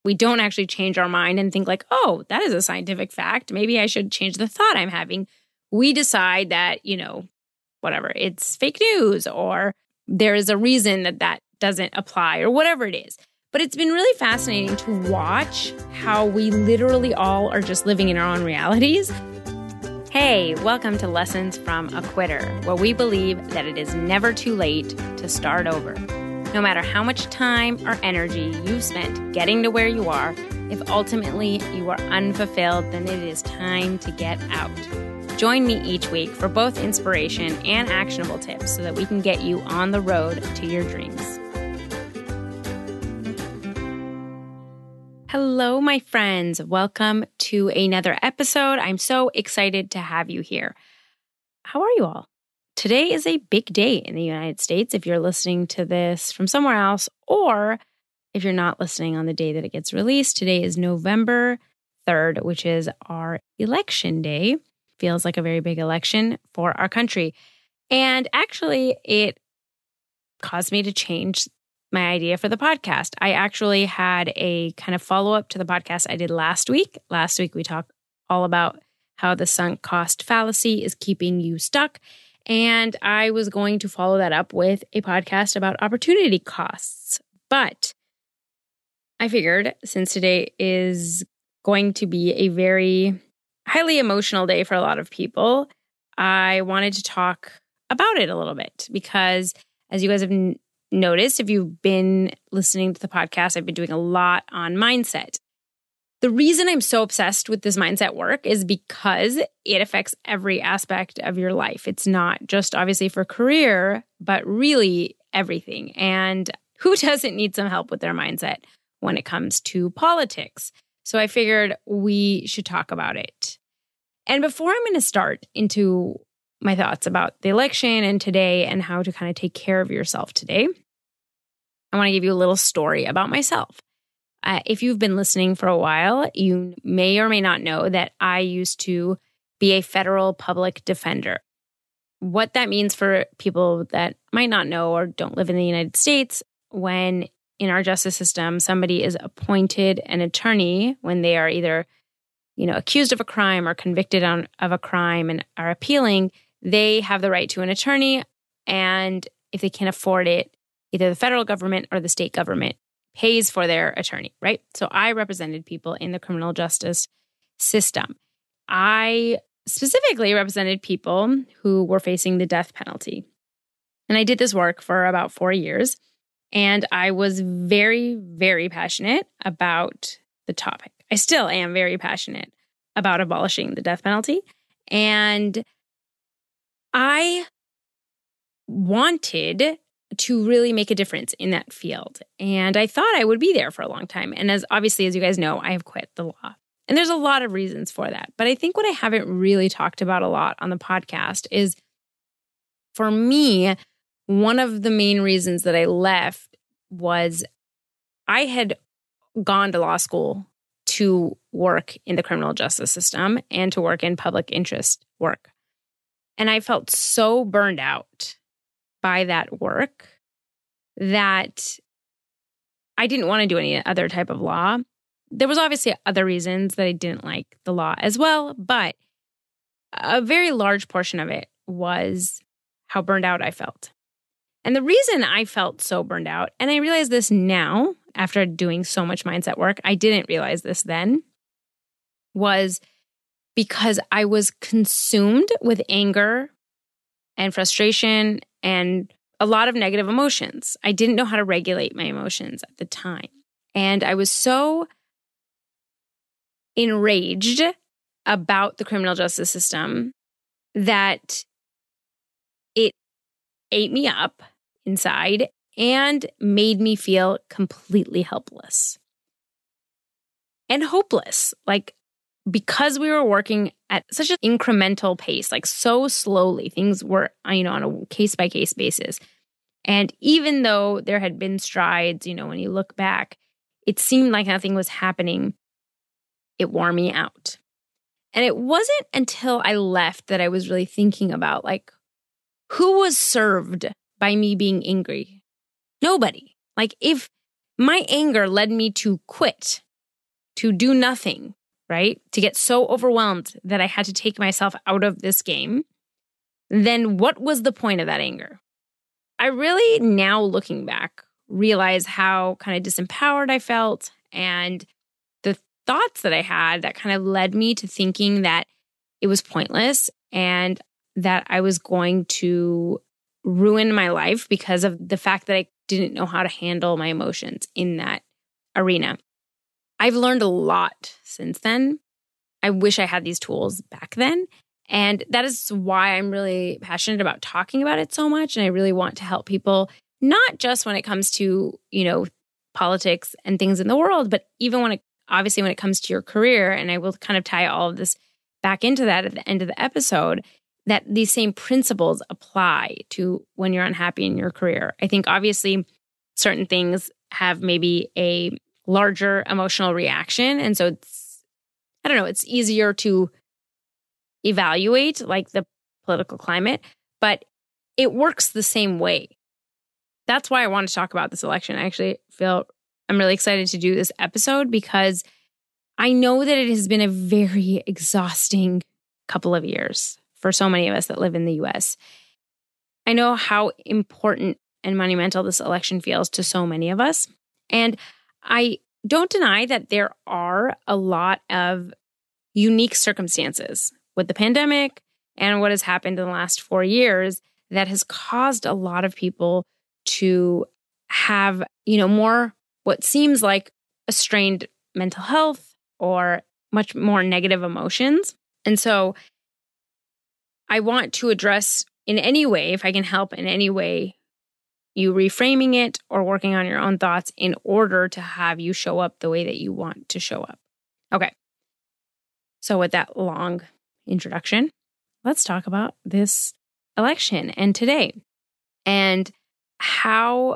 We don't actually change our mind and think like, oh, that is a scientific fact. Maybe I should change the thought I'm having. We decide that, whatever, it's fake news or there is a reason that that doesn't apply or whatever it is. But it's been really fascinating to watch how we literally all are just living in our own realities. Hey, welcome to Lessons from a Quitter, where we believe that it is never too late to start over. No matter how much time or energy you've spent getting to where you are, if ultimately you are unfulfilled, then it is time to get out. Join me each week for both inspiration and actionable tips so that we can get you on the road to your dreams. Hello, my friends. Welcome to another episode. I'm so excited to have you here. How are you all? Today is a big day in the United States if you're listening to this from somewhere else, or if you're not listening on the day that it gets released. Today is November 3rd, which is our election day. Feels like a very big election for our country. And actually, it caused me to change my idea for the podcast. I actually had a kind of follow-up to the podcast I did last week. Last week, we talked all about how the sunk cost fallacy is keeping you stuck. And I was going to follow that up with a podcast about opportunity costs. But I figured since today is going to be a very highly emotional day for a lot of people, I wanted to talk about it a little bit because, as you guys have noticed, if you've been listening to the podcast, I've been doing a lot on mindset. The reason I'm so obsessed with this mindset work is because it affects every aspect of your life. It's not just obviously for career, but really everything. And who doesn't need some help with their mindset when it comes to politics? So I figured we should talk about it. And before I'm going to start into my thoughts about the election and today and how to kind of take care of yourself today, I want to give you a little story about myself. If you've been listening for a while, you may or may not know that I used to be a federal public defender. What that means for people that might not know or don't live in the United States, when in our justice system, somebody is appointed an attorney when they are either, accused of a crime or convicted of a crime and are appealing, they have the right to an attorney. And if they can't afford it, either the federal government or the state government pays for their attorney, right? So I represented people in the criminal justice system. I specifically represented people who were facing the death penalty. And I did this work for about 4 years. And I was very, very passionate about the topic. I still am very passionate about abolishing the death penalty. And I wanted to really make a difference in that field. And I thought I would be there for a long time. And as you guys know, I have quit the law. And there's a lot of reasons for that. But I think what I haven't really talked about a lot on the podcast is, for me, one of the main reasons that I left was I had gone to law school to work in the criminal justice system and to work in public interest work. And I felt so burned out by that work that I didn't want to do any other type of law. There was obviously other reasons that I didn't like the law as well, but a very large portion of it was how burned out I felt. And the reason I felt so burned out, and I realize this now after doing so much mindset work, I didn't realize this then, was because I was consumed with anger and frustration and a lot of negative emotions. I didn't know how to regulate my emotions at the time. And I was so enraged about the criminal justice system that it ate me up inside and made me feel completely helpless and hopeless. Because we were working at such an incremental pace, so slowly, things were, on a case-by-case basis. And even though there had been strides, when you look back, it seemed like nothing was happening. It wore me out. And it wasn't until I left that I was really thinking about, who was served by me being angry? Nobody. If my anger led me to quit to do nothing, right? To get so overwhelmed that I had to take myself out of this game, then what was the point of that anger? I really, now looking back, realize how kind of disempowered I felt and the thoughts that I had that kind of led me to thinking that it was pointless and that I was going to ruin my life because of the fact that I didn't know how to handle my emotions in that arena. I've learned a lot since then. I wish I had these tools back then. And that is why I'm really passionate about talking about it so much. And I really want to help people, not just when it comes to, politics and things in the world, but even when it comes to your career. And I will kind of tie all of this back into that at the end of the episode, that these same principles apply to when you're unhappy in your career. I think obviously certain things have maybe a larger emotional reaction. And so it's easier to evaluate like the political climate, but it works the same way. That's why I want to talk about this election. I actually feel I'm really excited to do this episode because I know that it has been a very exhausting couple of years for so many of us that live in the US. I know how important and monumental this election feels to so many of us. And I don't deny that there are a lot of unique circumstances with the pandemic and what has happened in the last 4 years that has caused a lot of people to have, more what seems like a strained mental health or much more negative emotions. And so I want to address in any way, if I can help in any way, you reframing it or working on your own thoughts in order to have you show up the way that you want to show up. Okay. So with that long introduction, let's talk about this election and today and how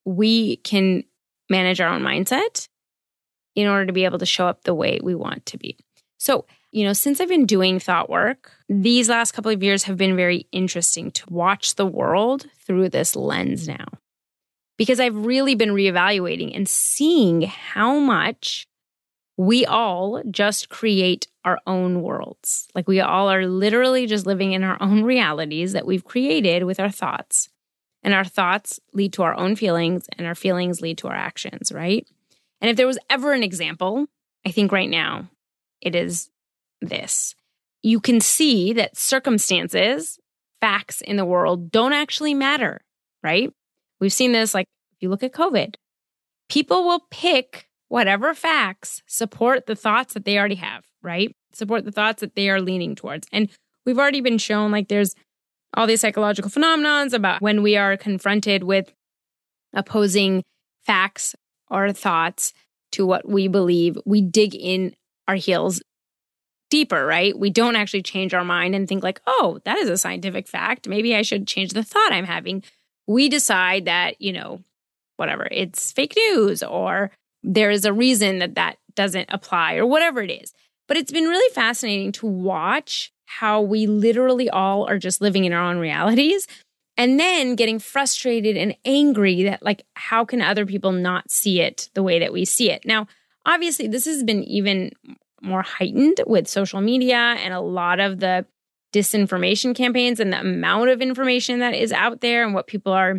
we can manage our own mindset in order to be able to show up the way we want to be. So, since I've been doing thought work, these last couple of years have been very interesting to watch the world through this lens now. Because I've really been reevaluating and seeing how much we all just create our own worlds. Like we all are literally just living in our own realities that we've created with our thoughts. And our thoughts lead to our own feelings and our feelings lead to our actions, right? And if there was ever an example, I think right now it is this. You can see that circumstances, facts in the world don't actually matter, right? We've seen this, like if you look at COVID, people will pick whatever facts support the thoughts that they already have, right? Support the thoughts that they are leaning towards. And we've already been shown like there's all these psychological phenomenons about when we are confronted with opposing facts or thoughts to what we believe, we dig in our heels deeper, right? We don't actually change our mind and think like, oh, that is a scientific fact. Maybe I should change the thought I'm having. We decide that, whatever, it's fake news or there is a reason that doesn't apply or whatever it is. But it's been really fascinating to watch how we literally all are just living in our own realities and then getting frustrated and angry that like, how can other people not see it the way that we see it? Now, obviously, this has been even more heightened with social media and a lot of the disinformation campaigns and the amount of information that is out there and what people are,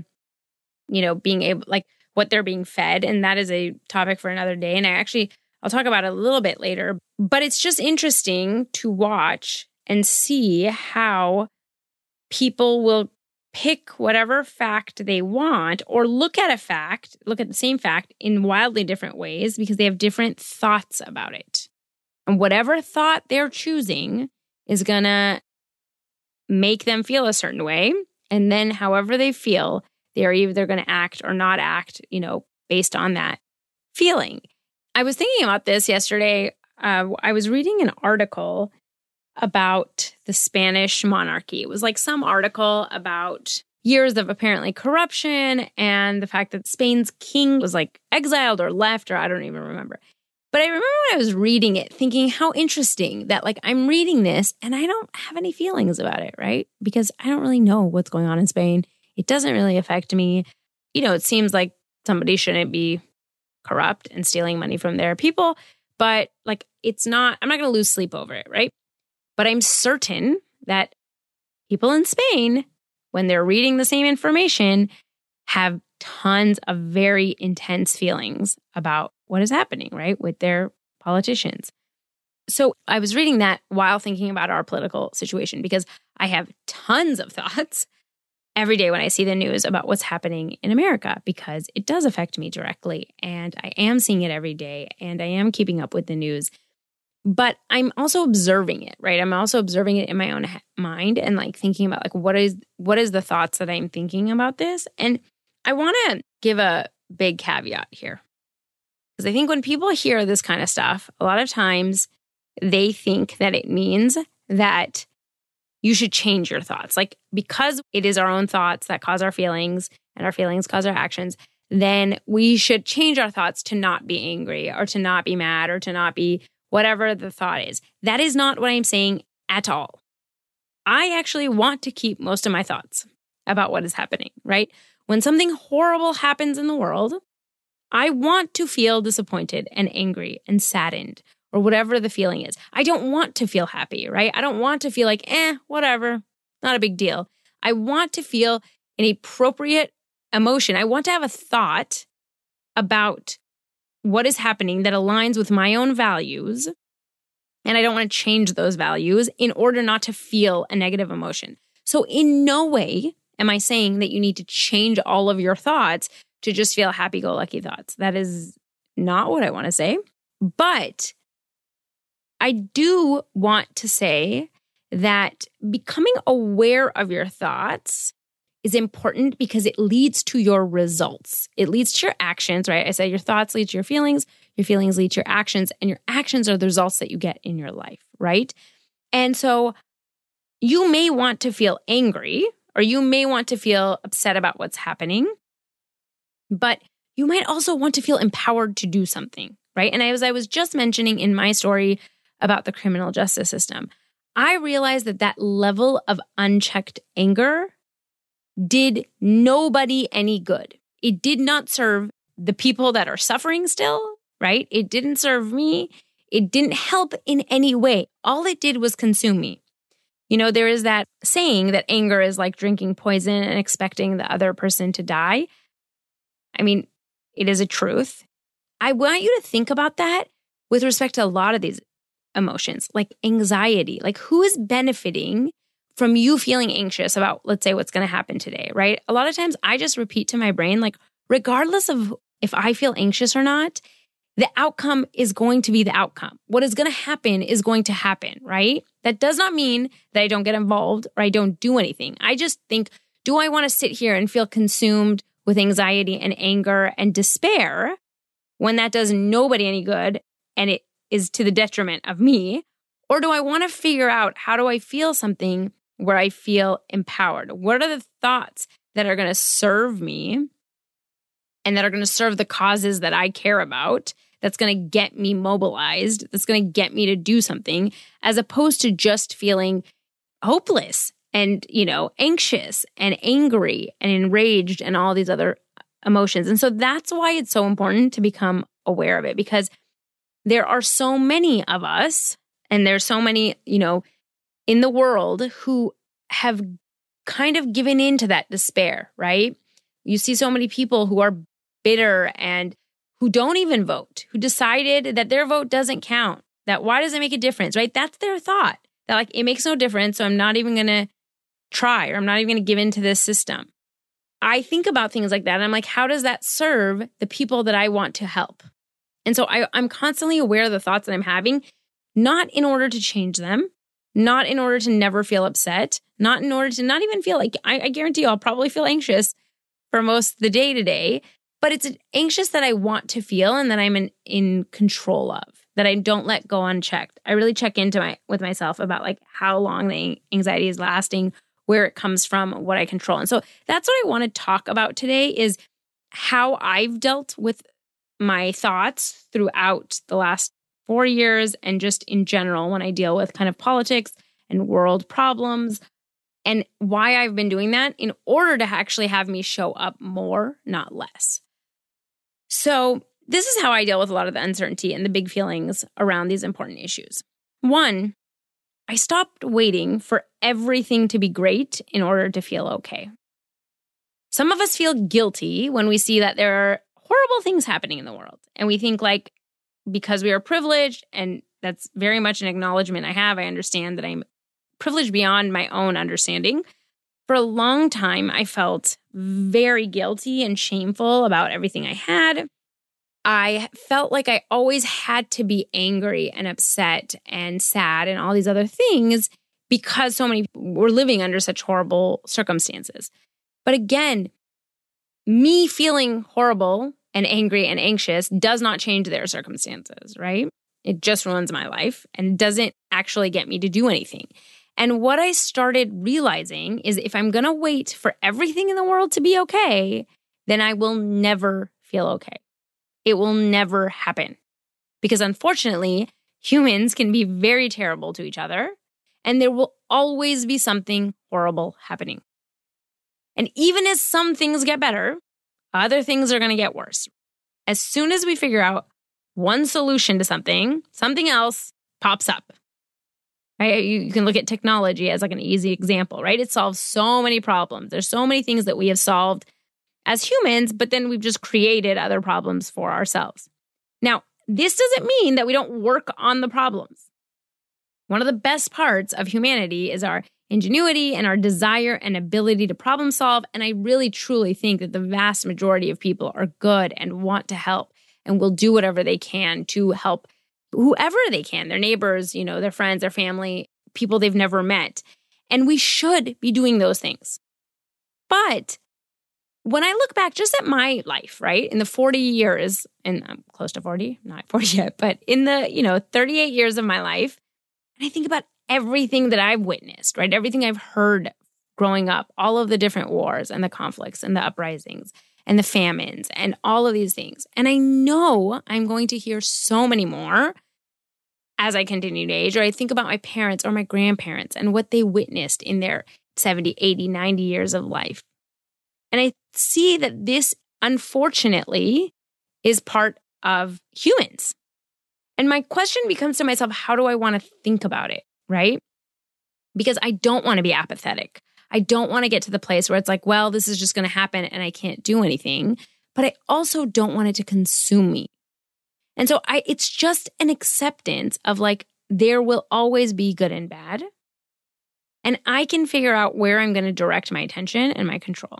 being able, like what they're being fed. And that is a topic for another day. And I'll talk about it a little bit later, but it's just interesting to watch and see how people will pick whatever fact they want or look at the same fact in wildly different ways because they have different thoughts about it. And whatever thought they're choosing is going to make them feel a certain way. And then however they feel, they're either going to act or not act, based on that feeling. I was thinking about this yesterday. I was reading an article about the Spanish monarchy. It was like some article about years of apparently corruption and the fact that Spain's king was like exiled or left, or I don't even remember. But I remember when I was reading it, thinking how interesting that like I'm reading this and I don't have any feelings about it, right? Because I don't really know what's going on in Spain. It doesn't really affect me. It seems like somebody shouldn't be corrupt and stealing money from their people. but like, I'm not going to lose sleep over it, right? But I'm certain that people in Spain, when they're reading the same information, have tons of very intense feelings about what is happening, right, with their politicians. So I was reading that while thinking about our political situation, because I have tons of thoughts every day when I see the news about what's happening in America, because it does affect me directly. And I am seeing it every day, and I am keeping up with the news. But I'm also observing it, right? I'm also observing it in my own mind and like thinking about like what is the thoughts that I'm thinking about this. And I want to give a big caveat here, because I think when people hear this kind of stuff, a lot of times they think that it means that you should change your thoughts. Like, because it is our own thoughts that cause our feelings and our feelings cause our actions, then we should change our thoughts to not be angry or to not be mad or to not be whatever the thought is. That is not what I'm saying at all. I actually want to keep most of my thoughts about what is happening, right? When something horrible happens in the world, I want to feel disappointed and angry and saddened or whatever the feeling is. I don't want to feel happy, right? I don't want to feel like, whatever, not a big deal. I want to feel an appropriate emotion. I want to have a thought about what is happening that aligns with my own values. And I don't want to change those values in order not to feel a negative emotion. So in no way am I saying that you need to change all of your thoughts to just feel happy-go-lucky thoughts. That is not what I want to say. But I do want to say that becoming aware of your thoughts is important because it leads to your results. It leads to your actions, right? I said your thoughts lead to your feelings lead to your actions, and your actions are the results that you get in your life, right? And so you may want to feel angry, or you may want to feel upset about what's happening, but you might also want to feel empowered to do something, right? And as I was just mentioning in my story about the criminal justice system, I realized that level of unchecked anger did nobody any good. It did not serve the people that are suffering still, right? It didn't serve me. It didn't help in any way. All it did was consume me. You know, there is that saying that anger is like drinking poison and expecting the other person to die. I mean, it is a truth. I want you to think about that with respect to a lot of these emotions, like anxiety. Like, who is benefiting from you feeling anxious about, let's say, what's going to happen today, right? A lot of times I just repeat to my brain, like, regardless of if I feel anxious or not, the outcome is going to be the outcome. What is going to happen is going to happen, right? That does not mean that I don't get involved or I don't do anything. I just think, do I want to sit here and feel consumed with anxiety and anger and despair when that does nobody any good and it is to the detriment of me? Or do I want to figure out, how do I feel something where I feel empowered? What are the thoughts that are going to serve me and that are going to serve the causes that I care about, that's going to get me mobilized, that's going to get me to do something, as opposed to just feeling hopeless and, anxious and angry and enraged and all these other emotions. And so that's why it's so important to become aware of it, because there are so many of us, and there's so many, in the world who have kind of given in to that despair, right? You see so many people who are bitter and who don't even vote, who decided that their vote doesn't count, that why does it make a difference, right? That's their thought, that like, it makes no difference, so I'm not even going to try, or I'm not even going to give in to this system. I think about things like that, and I'm like, how does that serve the people that I want to help? And so I'm constantly aware of the thoughts that I'm having, not in order to change them, not in order to never feel upset, not in order to not even feel like, I guarantee you I'll probably feel anxious for most of the day today, but it's anxious that I want to feel and that I'm in control of, that I don't let go unchecked. I really check into with myself about like how long the anxiety is lasting, where it comes from, what I control. And so that's what I want to talk about today, is how I've dealt with my thoughts throughout the last 4 years, and just in general when I deal with kind of politics and world problems, and why I've been doing that in order to actually have me show up more, not less. So this is how I deal with a lot of the uncertainty and the big feelings around these important issues. One, I stopped waiting for everything to be great in order to feel okay. Some of us feel guilty when we see that there are horrible things happening in the world. And we think like, because we are privileged, and that's very much an acknowledgement I have, I understand that I'm privileged beyond my own understanding. For a long time, I felt very guilty and shameful about everything I had. I felt like I always had to be angry and upset and sad and all these other things because so many people were living under such horrible circumstances. But again, me feeling horrible and angry and anxious does not change their circumstances, right? It just ruins my life and doesn't actually get me to do anything. And what I started realizing is if I'm going to wait for everything in the world to be okay, then I will never feel okay. It will never happen. Because unfortunately, humans can be very terrible to each other, and there will always be something horrible happening. And even as some things get better, other things are going to get worse. As soon as we figure out one solution to something, something else pops up. Right? You can look at technology as like an easy example, right? It solves so many problems. There's so many things that we have solved as humans, but then we've just created other problems for ourselves. Now, this doesn't mean that we don't work on the problems. One of the best parts of humanity is our ingenuity and our desire and ability to problem solve. And I really, truly think that the vast majority of people are good and want to help and will do whatever they can to help whoever they can, their neighbors, their friends, their family, people they've never met. And we should be doing those things. But when I look back just at my life, right, in the 40 years, and I'm close to 40, not 40 yet, but in the, 38 years of my life, and I think about everything that I've witnessed, right, everything I've heard growing up, all of the different wars and the conflicts and the uprisings and the famines and all of these things. And I know I'm going to hear so many more as I continue to age, or I think about my parents or my grandparents and what they witnessed in their 70, 80, 90 years of life. And I see that this, unfortunately, is part of humans. And my question becomes to myself, how do I want to think about it, right? Because I don't want to be apathetic. I don't want to get to the place where it's like, well, this is just going to happen and I can't do anything. But I also don't want it to consume me. And so it's just an acceptance of like, there will always be good and bad. And I can figure out where I'm going to direct my attention and my control.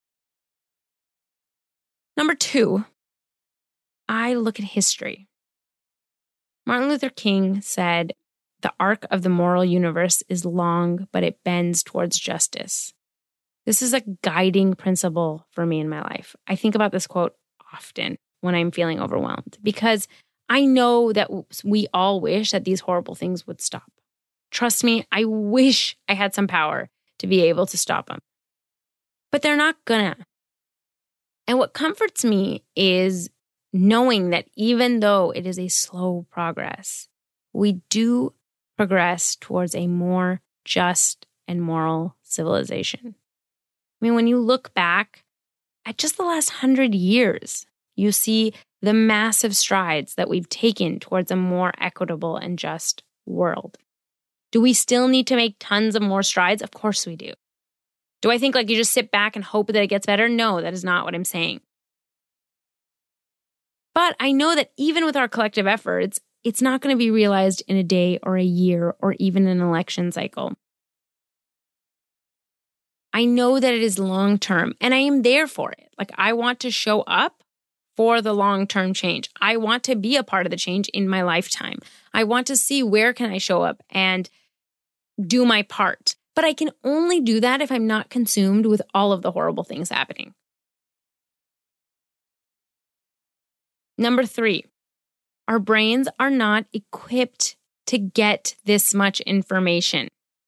Number 2, I look at history. Martin Luther King said, "The arc of the moral universe is long, but it bends towards justice." This is a guiding principle for me in my life. I think about this quote often when I'm feeling overwhelmed because I know that we all wish that these horrible things would stop. Trust me, I wish I had some power to be able to stop them. But they're not gonna. And what comforts me is knowing that even though it is a slow progress, we do progress towards a more just and moral civilization. I mean, when you look back at just the last 100 years, you see the massive strides that we've taken towards a more equitable and just world. Do we still need to make tons of more strides? Of course we do. Do I think like you just sit back and hope that it gets better? No, that is not what I'm saying. But I know that even with our collective efforts, it's not going to be realized in a day or a year or even an election cycle. I know that it is long-term and I am there for it. Like I want to show up for the long-term change. I want to be a part of the change in my lifetime. I want to see where can I show up and do my part. But I can only do that if I'm not consumed with all of the horrible things happening. Number 3, our brains are not equipped to get this much information.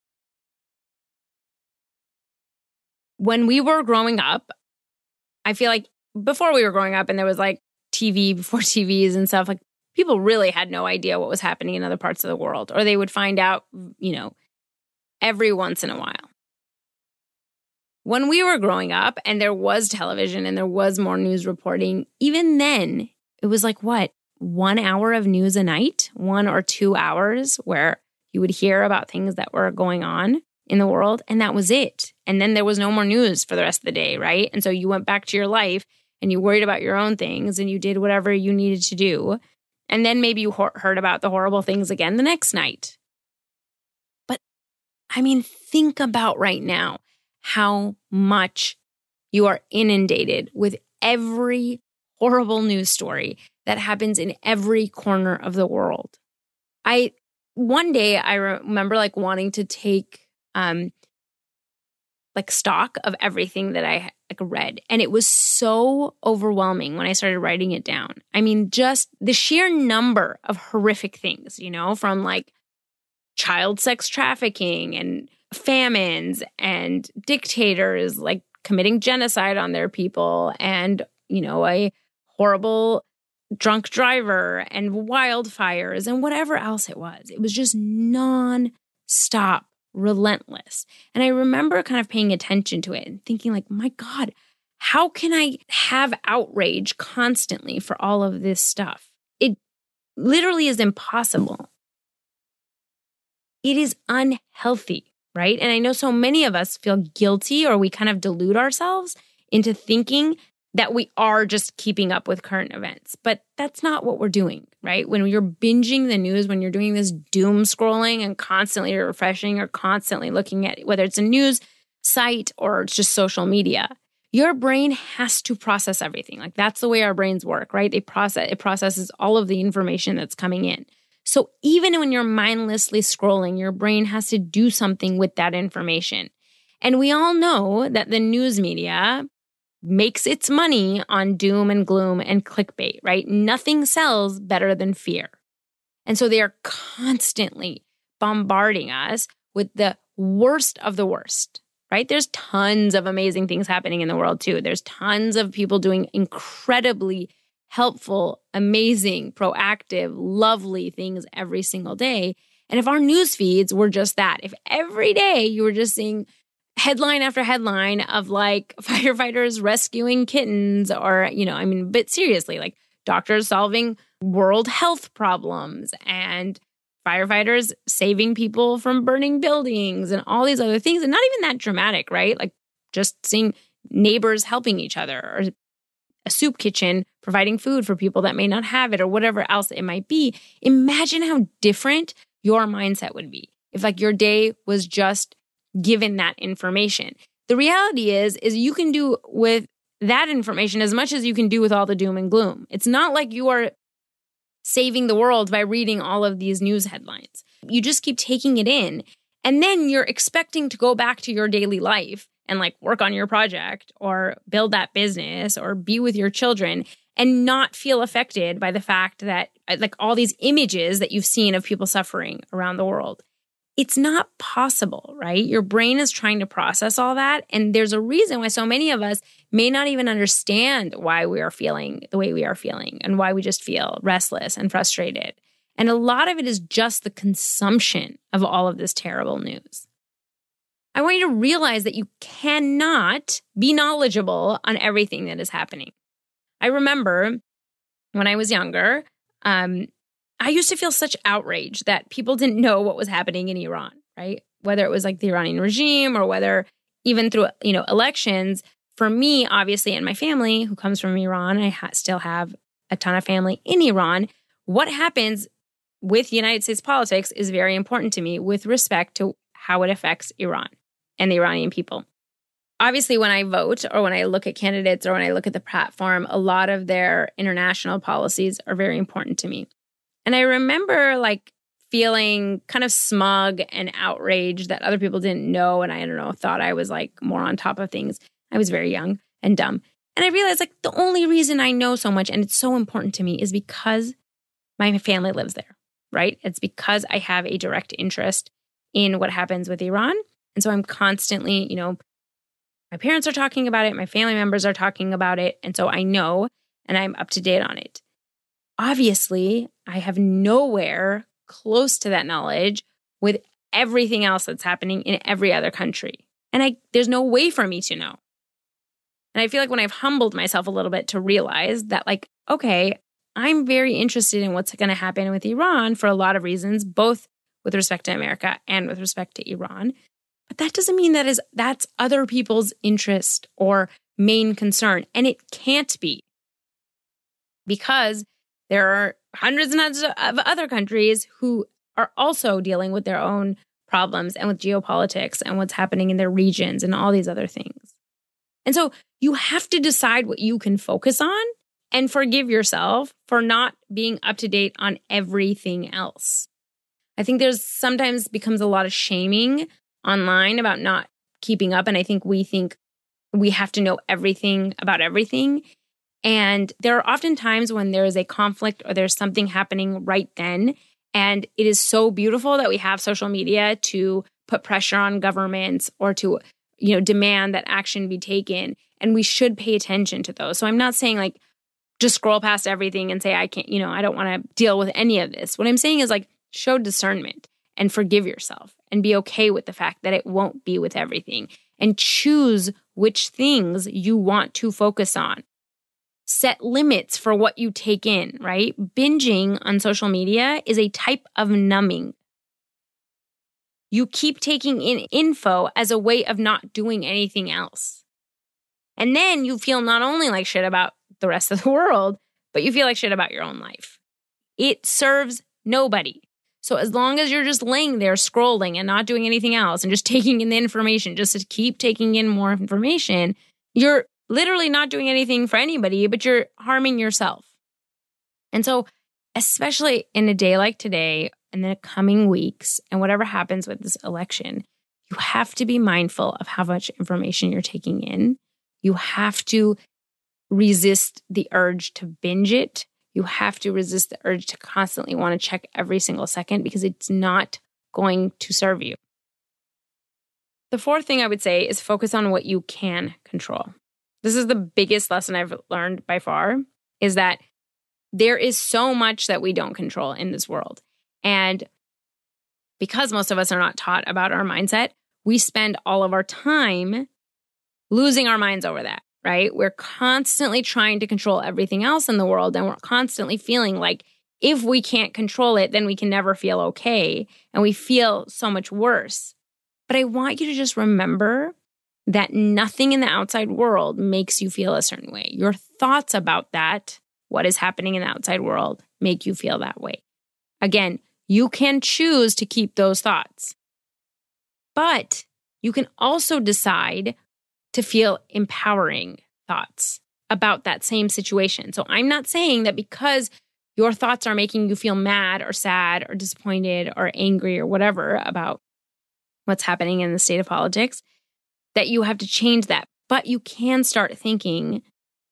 When we were growing up, I feel like before we were growing up and there was like TV before TVs and stuff, like people really had no idea what was happening in other parts of the world, or they would find out, every once in a while. When we were growing up and there was television and there was more news reporting, even then, it was like what? 1 hour of news a night, 1 or 2 hours where you would hear about things that were going on in the world. And that was it. And then there was no more news for the rest of the day, right? And so you went back to your life and you worried about your own things and you did whatever you needed to do. And then maybe you heard about the horrible things again the next night. But I mean, think about right now how much you are inundated with every horrible news story that happens in every corner of the world. One day I remember wanting to take stock of everything that I read. And it was so overwhelming when I started writing it down. I mean, just the sheer number of horrific things, from child sex trafficking and famines and dictators committing genocide on their people and, a horrible drunk driver and wildfires and whatever else it was. It was just non-stop, relentless. And I remember kind of paying attention to it and thinking my God, how can I have outrage constantly for all of this stuff? It literally is impossible. It is unhealthy, right? And I know so many of us feel guilty, or we kind of delude ourselves into thinking that we are just keeping up with current events. But that's not what we're doing, right? When you're binging the news, when you're doing this doom scrolling and constantly refreshing or constantly looking at whether it's a news site or it's just social media, your brain has to process everything. That's the way our brains work, right? It processes all of the information that's coming in. So even when you're mindlessly scrolling, your brain has to do something with that information. And we all know that the news media makes its money on doom and gloom and clickbait, right? Nothing sells better than fear. And so they are constantly bombarding us with the worst of the worst, right? There's tons of amazing things happening in the world too. There's tons of people doing incredibly helpful, amazing, proactive, lovely things every single day. And if our news feeds were just that, if every day you were just seeing headline after headline of firefighters rescuing kittens or, but seriously, doctors solving world health problems and firefighters saving people from burning buildings and all these other things. And not even that dramatic, right? Just seeing neighbors helping each other or a soup kitchen providing food for people that may not have it or whatever else it might be. Imagine how different your mindset would be if your day was just given that information. The reality is you can do with that information as much as you can do with all the doom and gloom. It's not like you are saving the world by reading all of these news headlines. You just keep taking it in, and then you're expecting to go back to your daily life and work on your project or build that business or be with your children and not feel affected by the fact that all these images that you've seen of people suffering around the world. It's not possible, right? Your brain is trying to process all that. And there's a reason why so many of us may not even understand why we are feeling the way we are feeling and why we just feel restless and frustrated. And a lot of it is just the consumption of all of this terrible news. I want you to realize that you cannot be knowledgeable on everything that is happening. I remember when I was younger, I used to feel such outrage that people didn't know what was happening in Iran, right? Whether it was the Iranian regime or whether even through, elections. For me, obviously, and my family who comes from Iran, I still have a ton of family in Iran. What happens with United States politics is very important to me with respect to how it affects Iran and the Iranian people. Obviously, when I vote or when I look at candidates or when I look at the platform, a lot of their international policies are very important to me. And I remember feeling kind of smug and outraged that other people didn't know. And I don't know, thought I was more on top of things. I was very young and dumb. And I realized the only reason I know so much and it's so important to me is because my family lives there, right? It's because I have a direct interest in what happens with Iran. And so I'm constantly, my parents are talking about it. My family members are talking about it. And so I know and I'm up to date on it. Obviously, I have nowhere close to that knowledge with everything else that's happening in every other country. And there's no way for me to know. And I feel when I've humbled myself a little bit to realize that okay, I'm very interested in what's going to happen with Iran for a lot of reasons, both with respect to America and with respect to Iran. But that doesn't mean that's other people's interest or main concern. And it can't be, because there are hundreds and hundreds of other countries who are also dealing with their own problems and with geopolitics and what's happening in their regions and all these other things. And so you have to decide what you can focus on and forgive yourself for not being up to date on everything else. I think there's sometimes becomes a lot of shaming online about not keeping up. And I think we have to know everything about everything. And there are often times when there is a conflict or there's something happening right then. And it is so beautiful that we have social media to put pressure on governments or to, demand that action be taken. And we should pay attention to those. So I'm not saying like, just scroll past everything and say, I can't, I don't want to deal with any of this. What I'm saying is like, show discernment and forgive yourself and be okay with the fact that it won't be with everything, and choose which things you want to focus on. Set limits for what you take in, right? Binging on social media is a type of numbing. You keep taking in info as a way of not doing anything else. And then you feel not only like shit about the rest of the world, but you feel like shit about your own life. It serves nobody. So as long as you're just laying there scrolling and not doing anything else and just taking in the information, just to keep taking in more information, you're literally not doing anything for anybody, but you're harming yourself. And so, especially in a day like today and the coming weeks and whatever happens with this election, you have to be mindful of how much information you're taking in. You have to resist the urge to binge it. You have to resist the urge to constantly want to check every single second, because it's not going to serve you. The fourth thing I would say is focus on what you can control. This is the biggest lesson I've learned by far, is that there is so much that we don't control in this world. And because most of us are not taught about our mindset, we spend all of our time losing our minds over that. Right? We're constantly trying to control everything else in the world. And we're constantly feeling like if we can't control it, then we can never feel okay. And we feel so much worse. But I want you to just remember that nothing in the outside world makes you feel a certain way. Your thoughts about that, what is happening in the outside world, make you feel that way. Again, you can choose to keep those thoughts. But you can also decide to feel empowering thoughts about that same situation. So I'm not saying that because your thoughts are making you feel mad or sad or disappointed or angry or whatever about what's happening in the state of politics, that you have to change that. But you can start thinking,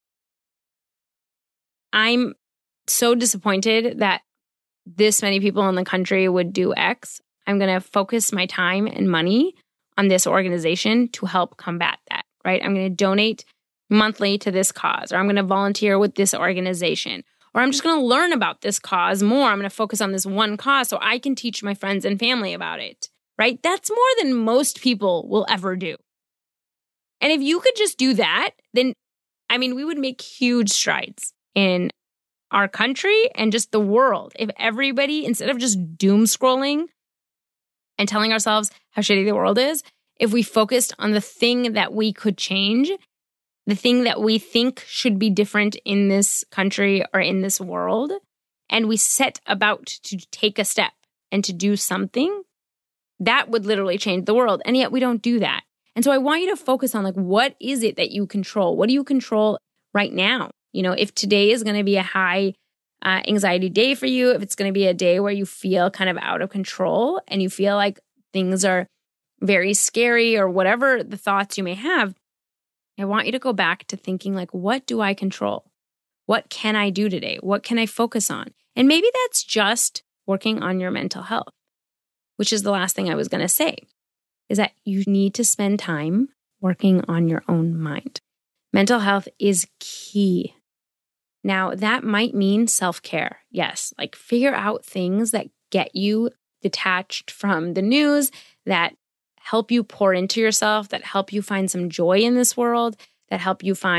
I'm so disappointed that this many people in the country would do X. I'm going to focus my time and money on this organization to help combat that. Right? I'm going to donate monthly to this cause, or I'm going to volunteer with this organization, or I'm just going to learn about this cause more. I'm going to focus on this one cause so I can teach my friends and family about it. Right? That's more than most people will ever do. And if you could just do that, then, we would make huge strides in our country and just the world. If everybody, instead of just doom scrolling and telling ourselves how shitty the world is, if we focused on the thing that we could change, the thing that we think should be different in this country or in this world, and we set about to take a step and to do something, that would literally change the world. And yet we don't do that. And so I want you to focus on what is it that you control? What do you control right now? If today is going to be a high anxiety day for you, if it's going to be a day where you feel kind of out of control and you feel like things are very scary or whatever the thoughts you may have, I want you to go back to thinking what do I control? What can I do today? What can I focus on? And maybe that's just working on your mental health, which is the last thing I was going to say, is that you need to spend time working on your own mind. Mental health is key. Now, that might mean self-care. Yes, figure out things that get you detached from the news, that help you pour into yourself, that help you find some joy in this world, that help you find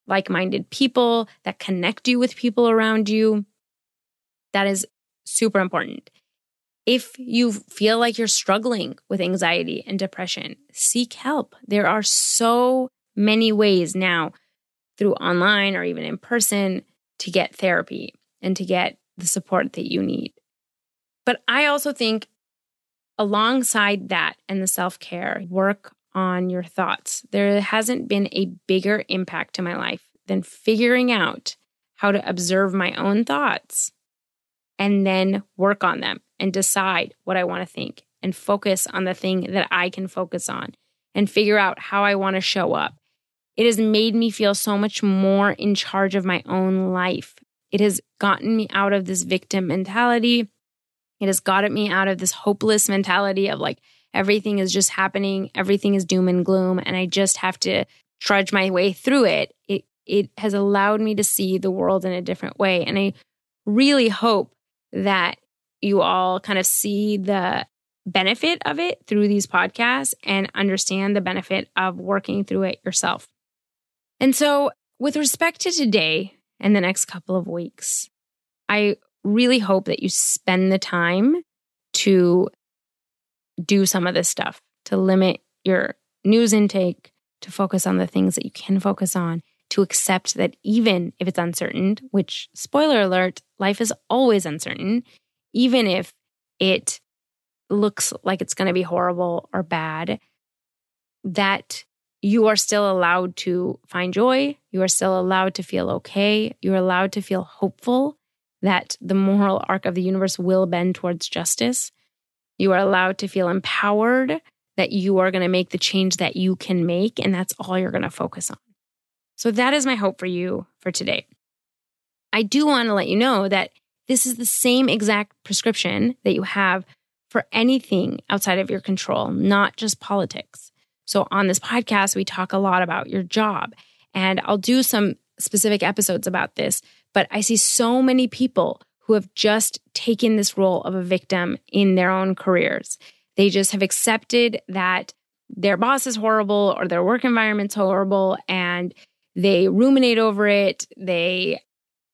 like-minded people that connect you with people around you. That is super important. If you feel like you're struggling with anxiety and depression, seek help. There are so many ways now through online or even in person to get therapy and to get the support that you need. But I also think alongside that and the self-care, work on your thoughts. There hasn't been a bigger impact to my life than figuring out how to observe my own thoughts and then work on them and decide what I want to think and focus on the thing that I can focus on and figure out how I want to show up. It has made me feel so much more in charge of my own life. It has gotten me out of this victim mentality. It has gotten me out of this hopeless mentality of like, everything is just happening, everything is doom and gloom, and I just have to trudge my way through it. It has allowed me to see the world in a different way. And I really hope that you all kind of see the benefit of it through these podcasts and understand the benefit of working through it yourself. And so with respect to today and the next couple of weeks, I really hope that you spend the time to do some of this stuff, to limit your news intake, to focus on the things that you can focus on, to accept that even if it's uncertain, which, spoiler alert, life is always uncertain, even if it looks like it's going to be horrible or bad, that you are still allowed to find joy. You are still allowed to feel okay. You're allowed to feel hopeful that the moral arc of the universe will bend towards justice. You are allowed to feel empowered that you are going to make the change that you can make, and that's all you're going to focus on. So that is my hope for you for today. I do want to let you know that this is the same exact prescription that you have for anything outside of your control, not just politics. So on this podcast, we talk a lot about your job, and I'll do some specific episodes about this, but I see so many people who have just taken this role of a victim in their own careers. They just have accepted that their boss is horrible or their work environment's horrible, and they ruminate over it. They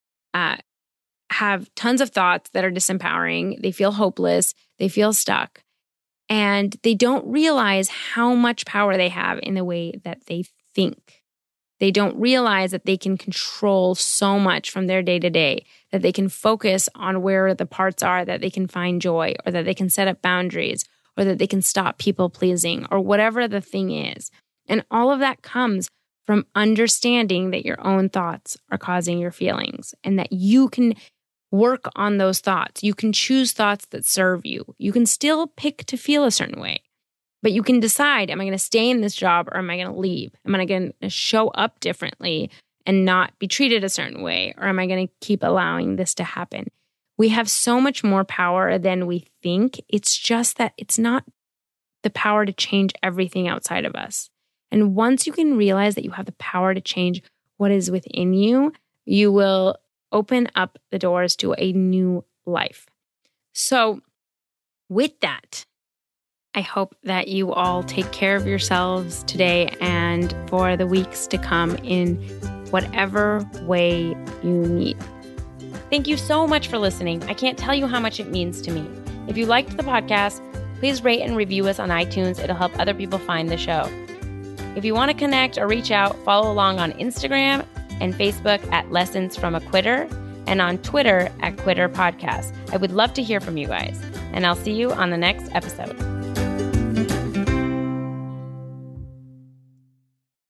have tons of thoughts that are disempowering. They feel hopeless. They feel stuck. And they don't realize how much power they have in the way that they think. They don't realize that they can control so much from their day-to-day, that they can focus on where the parts are that they can find joy, or that they can set up boundaries, or that they can stop people-pleasing, or whatever the thing is. And all of that comes from understanding that your own thoughts are causing your feelings and that you can work on those thoughts. You can choose thoughts that serve you. You can still pick to feel a certain way, but you can decide, am I going to stay in this job or am I going to leave? Am I going to show up differently and not be treated a certain way? Or am I going to keep allowing this to happen? We have so much more power than we think. It's just that it's not the power to change everything outside of us. And once you can realize that you have the power to change what is within you, you will open up the doors to a new life. So with that, I hope that you all take care of yourselves today and for the weeks to come in whatever way you need. Thank you so much for listening. I can't tell you how much it means to me. If you liked the podcast, please rate and review us on iTunes. It'll help other people find the show. If you want to connect or reach out, follow along on Instagram and Facebook at Lessons from a Quitter and on Twitter at Quitter Podcast. I would love to hear from you guys, and I'll see you on the next episode.